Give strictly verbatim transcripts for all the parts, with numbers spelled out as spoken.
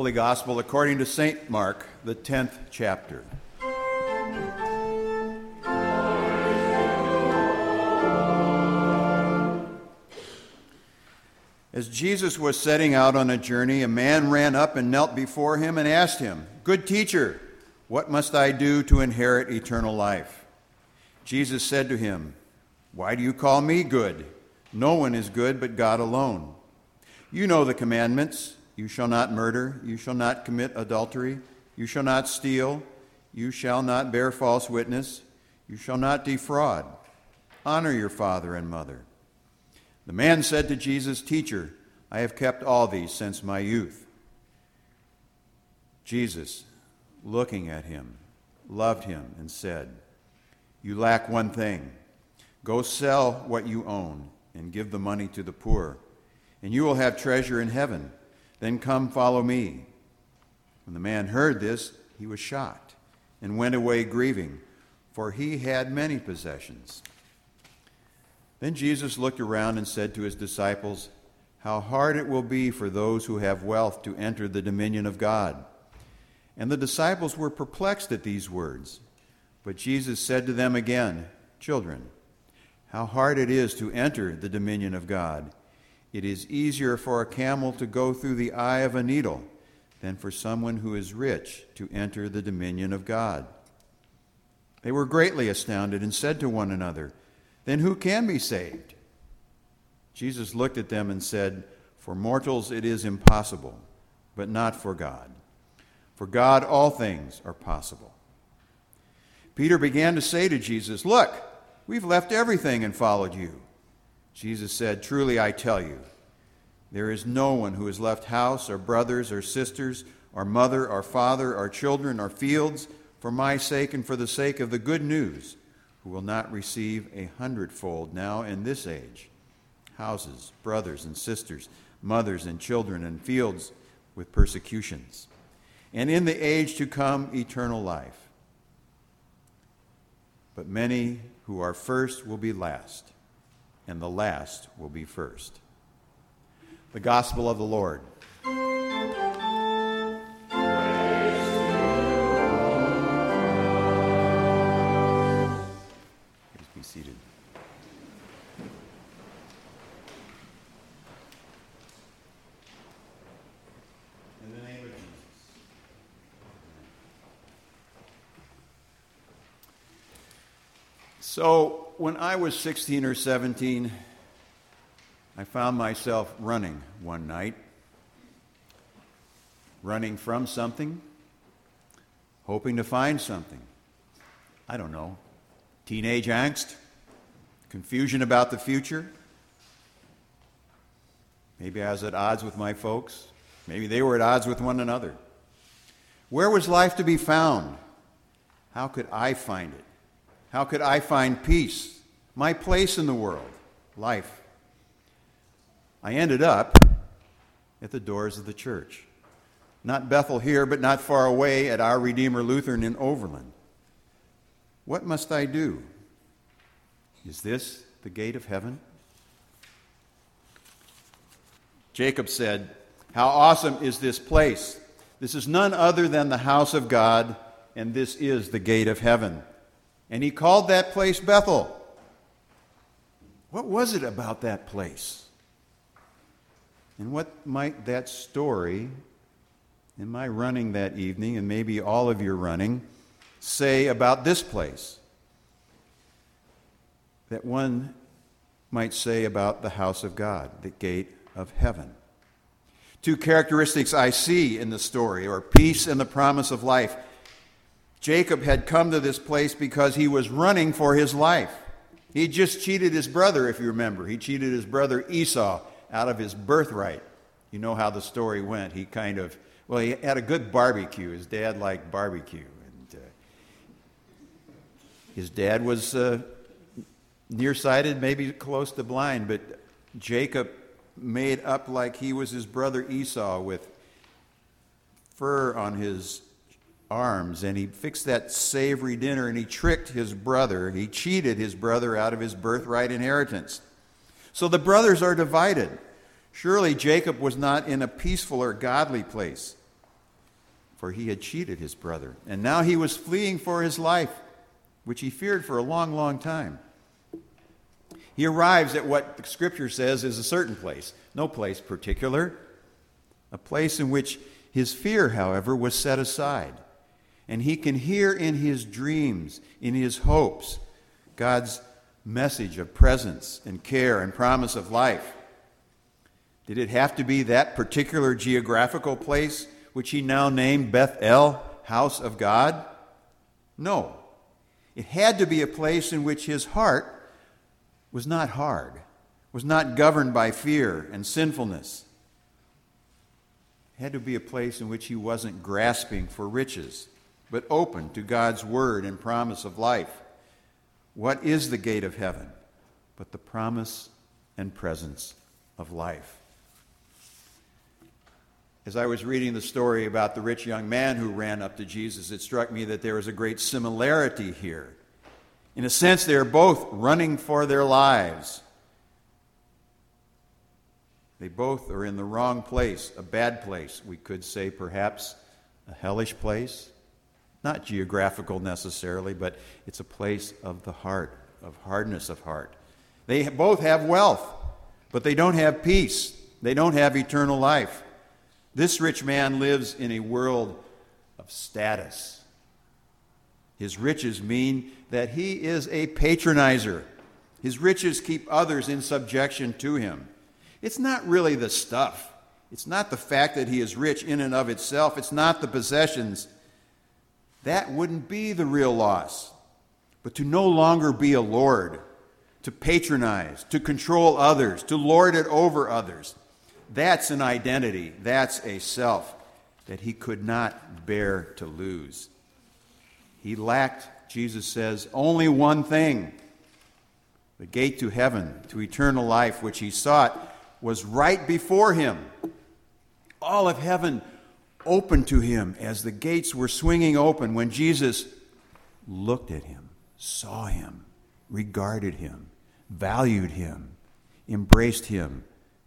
Holy Gospel according to Saint Mark, the tenth chapter. As Jesus was setting out on a journey, a man ran up and knelt before him and asked him, "Good teacher, what must I do to inherit eternal life?" Jesus said to him, "Why do you call me good? No one is good but God alone. You know the commandments. You shall not murder. You shall not commit adultery. You shall not steal. You shall not bear false witness. You shall not defraud. Honor your father and mother." The man said to Jesus, "Teacher, I have kept all these since my youth." Jesus, looking at him, loved him and said, "You lack one thing. Go sell what you own and give the money to the poor, and you will have treasure in heaven. Then come follow me." When the man heard this, he was shocked and went away grieving, for he had many possessions. Then Jesus looked around and said to his disciples, "How hard it will be for those who have wealth to enter the dominion of God." And the disciples were perplexed at these words. But Jesus said to them again, "Children, how hard it is to enter the dominion of God. It is easier for a camel to go through the eye of a needle than for someone who is rich to enter the dominion of God." They were greatly astounded and said to one another, "Then who can be saved?" Jesus looked at them and said, "For mortals it is impossible, but not for God. For God all things are possible." Peter began to say to Jesus, "Look, we've left everything and followed you." Jesus said, "Truly I tell you, there is no one who has left house or brothers or sisters or mother or father or children or fields for my sake and for the sake of the good news who will not receive a hundredfold now in this age, houses, brothers and sisters, mothers and children and fields with persecutions, and in the age to come eternal life. But many who are first will be last, and the last will be first." The Gospel of the Lord. Please be seated. In the name of Jesus. So, when I was sixteen or seventeen, I found myself running one night. Running from something, hoping to find something. I don't know. Teenage angst, confusion about the future. Maybe I was at odds with my folks. Maybe they were at odds with one another. Where was life to be found? How could I find it? How could I find peace, my place in the world, life? I ended up at the doors of the church. Not Bethel here, but not far away at Our Redeemer Lutheran in Overland. What must I do? Is this the gate of heaven? Jacob said, "How awesome is this place! This is none other than the house of God, and this is the gate of heaven." And he called that place Bethel. What was it about that place? And what might that story, in my running that evening, and maybe all of your running, say about this place that one might say about the house of God, the gate of heaven? Two characteristics I see in the story, or peace and the promise of life. Jacob had come to this place because he was running for his life. He just cheated his brother, if you remember. He cheated his brother Esau out of his birthright. You know how the story went. He kind of, well, he had a good barbecue. His dad liked barbecue. And uh, his dad was uh, nearsighted, maybe close to blind, but Jacob made up like he was his brother Esau with fur on his arms, and he fixed that savory dinner, and he tricked his brother. He cheated his brother out of his birthright inheritance. So the brothers are divided. Surely Jacob was not in a peaceful or godly place. for he had cheated his brother. And now he was fleeing for his life, which he feared for a long, long time. He arrives at what the Scripture says is a certain place, no place particular, a place in which his fear, however, was set aside. And he can hear in his dreams, in his hopes, God's message of presence and care and promise of life. Did it have to be that particular geographical place, which he now named Beth-El, house of God? No. It had to be a place in which his heart was not hard, was not governed by fear and sinfulness. It had to be a place in which he wasn't grasping for riches, but open to God's word and promise of life. What is the gate of heaven but the promise and presence of life? As I was reading the story about the rich young man who ran up to Jesus, it struck me that there was a great similarity here. In a sense, they are both running for their lives. They both are in the wrong place, a bad place. We could say perhaps a hellish place. Not geographical necessarily, but it's a place of the heart, of hardness of heart. They both have wealth, but they don't have peace. They don't have eternal life. This rich man lives in a world of status. His riches mean that he is a patronizer. His riches keep others in subjection to him. It's not really the stuff. It's not the fact that he is rich in and of itself. It's not the possessions. That wouldn't be the real loss. But to no longer be a lord, to patronize, to control others, to lord it over others, that's an identity, that's a self that he could not bear to lose. He lacked, Jesus says, only one thing. The gate to heaven, to eternal life, which he sought, was right before him. All of heaven open to him as the gates were swinging open when Jesus looked at him, saw him, regarded him, valued him, embraced him,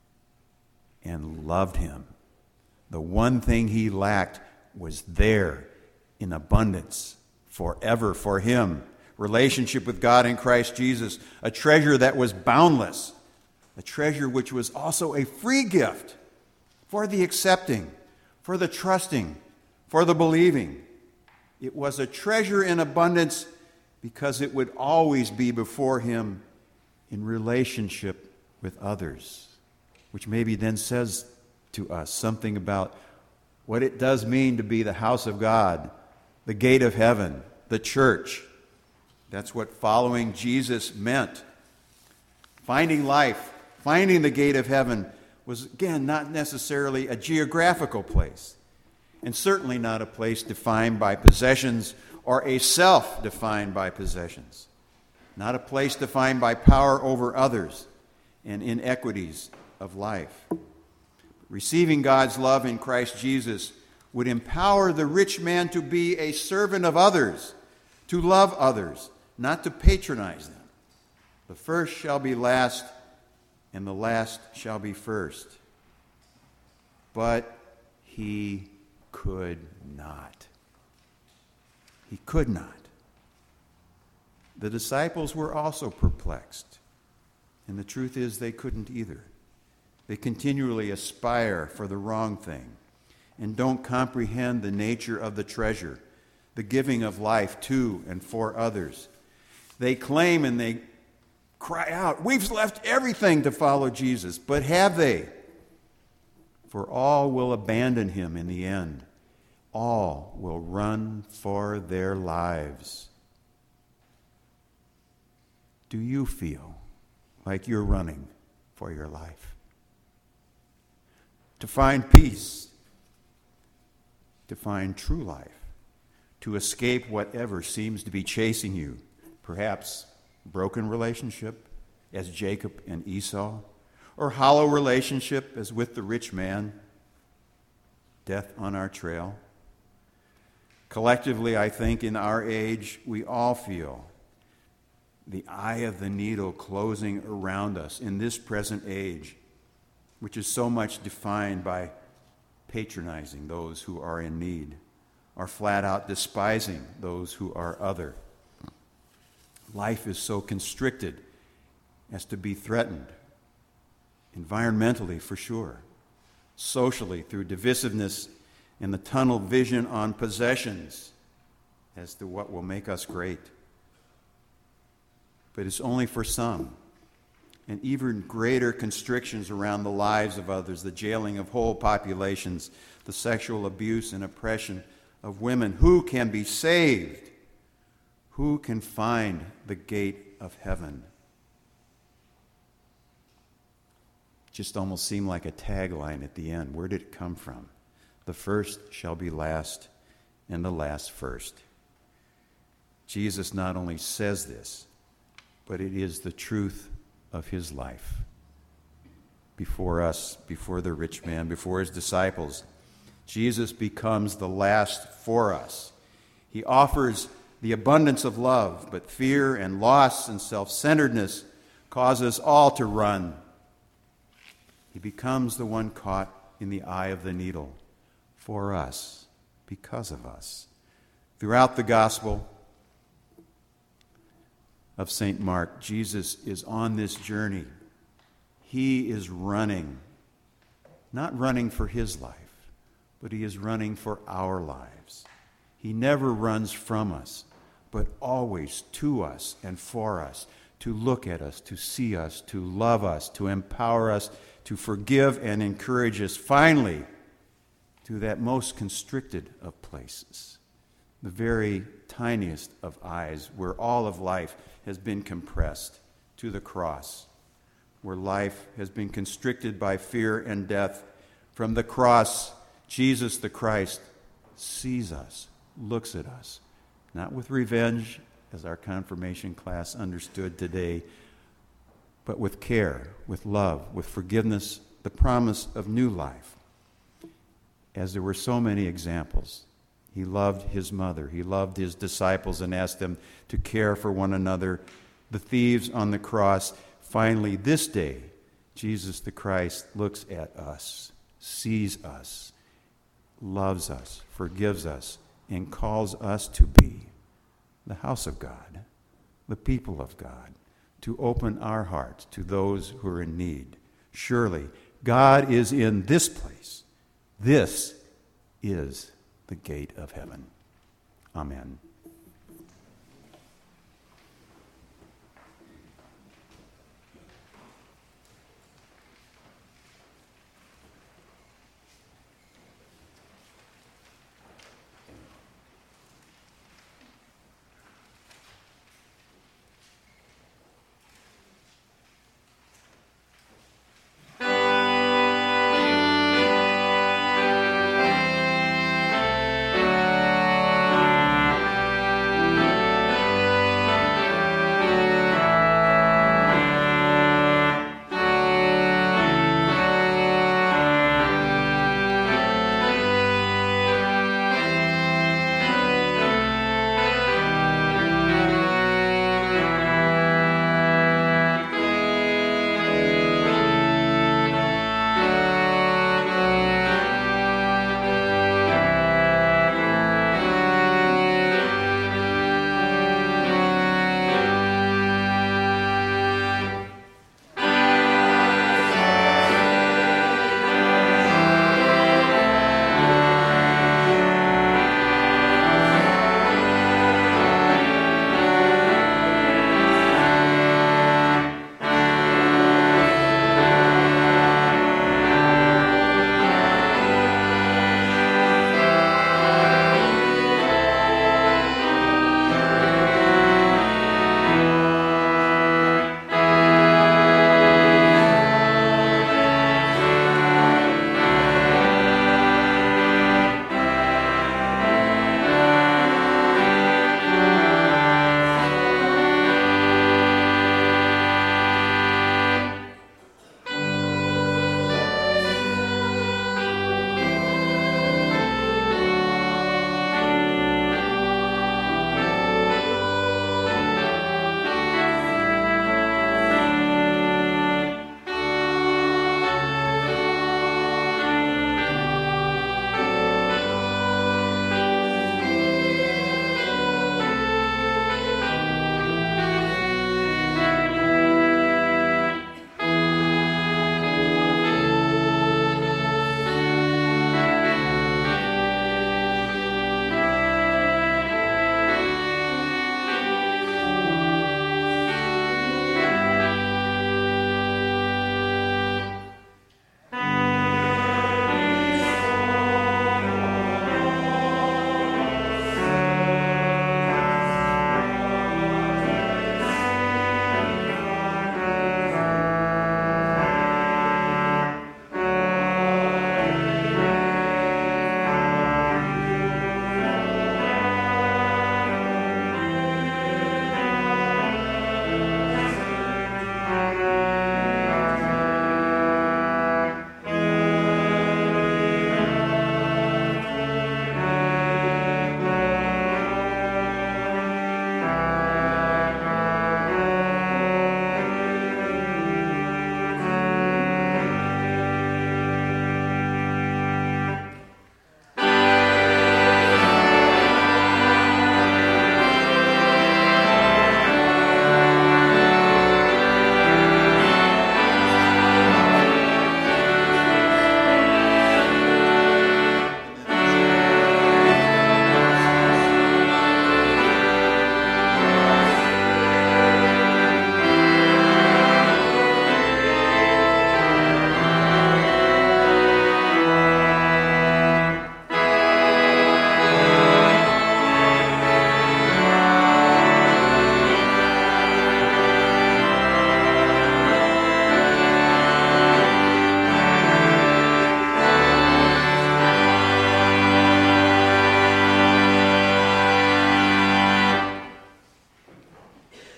and loved him. The one thing he lacked was there in abundance forever for him. Relationship with God in Christ Jesus, a treasure that was boundless, a treasure which was also a free gift for the accepting, for the trusting, for the believing. It was a treasure in abundance because it would always be before him in relationship with others, which maybe then says to us something about what it does mean to be the house of God, the gate of heaven, the church. That's what following Jesus meant. Finding life, finding the gate of heaven was, again, not necessarily a geographical place, and certainly not a place defined by possessions or a self defined by possessions. Not a place defined by power over others and inequities of life. Receiving God's love in Christ Jesus would empower the rich man to be a servant of others, to love others, not to patronize them. The first shall be last, and the last shall be first. But he could not. He could not. The disciples were also perplexed, and the truth is they couldn't either. They continually aspire for the wrong thing and don't comprehend the nature of the treasure, the giving of life to and for others. They claim and they cry out, "We've left everything to follow Jesus." But have they? For all will abandon him in the end. All will run for their lives. Do you feel like you're running for your life? To find peace, to find true life, to escape whatever seems to be chasing you, perhaps broken relationship as Jacob and Esau, or hollow relationship as with the rich man, death on our trail. Collectively, I think in our age, we all feel the eye of the needle closing around us in this present age, which is so much defined by patronizing those who are in need, are flat out despising those who are other. Life is so constricted as to be threatened, environmentally for sure, socially through divisiveness and the tunnel vision on possessions as to what will make us great. But it's only for some. And even greater constrictions around the lives of others, the jailing of whole populations, the sexual abuse and oppression of women. Who can be saved? Who can find the gate of heaven? Just almost seemed like a tagline at the end. Where did it come from? The first shall be last, and the last first. Jesus not only says this, but it is the truth of his life. Before us, before the rich man, before his disciples, Jesus becomes the last for us. He offers the abundance of love, but fear and loss and self-centeredness cause us all to run. He becomes the one caught in the eye of the needle for us, because of us. Throughout the gospel of Saint Mark, Jesus is on this journey. He is running, not running for his life, but he is running for our lives. He never runs from us, but always to us and for us, to look at us, to see us, to love us, to empower us, to forgive and encourage us, finally, to that most constricted of places, the very tiniest of eyes, where all of life has been compressed, to the cross, where life has been constricted by fear and death. From the cross, Jesus the Christ sees us, looks at us, not with revenge, as our confirmation class understood today, but with care, with love, with forgiveness, the promise of new life. As there were so many examples, he loved his mother, he loved his disciples and asked them to care for one another. The thieves on the cross. Finally, this day, Jesus the Christ looks at us, sees us, loves us, forgives us, and calls us to be the house of God, the people of God, to open our hearts to those who are in need. Surely, God is in this place. This is the gate of heaven. Amen.